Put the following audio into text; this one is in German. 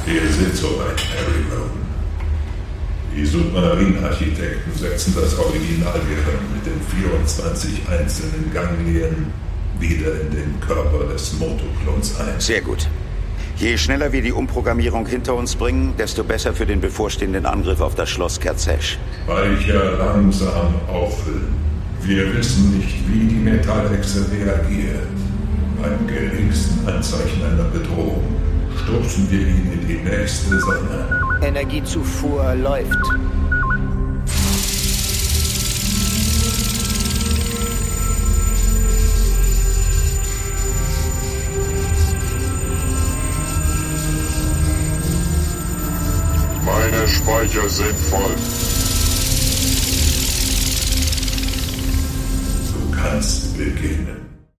Ihr seht soweit, Harry Rowan. Die Submarinenarchitekten setzen das Originalgehirn mit den 24 einzelnen Ganglien wieder in den Körper des Motoklons ein. Sehr gut. Je schneller wir die Umprogrammierung hinter uns bringen, desto besser für den bevorstehenden Angriff auf das Schloss Kerzesch. Speicher langsam auffüllen. Wir wissen nicht, wie die Metallechse reagiert. Beim geringsten Anzeichen einer Bedrohung stupsen wir ihn in die nächste Sonne. Energiezufuhr läuft. Meine Speicher sind voll. Du kannst beginnen.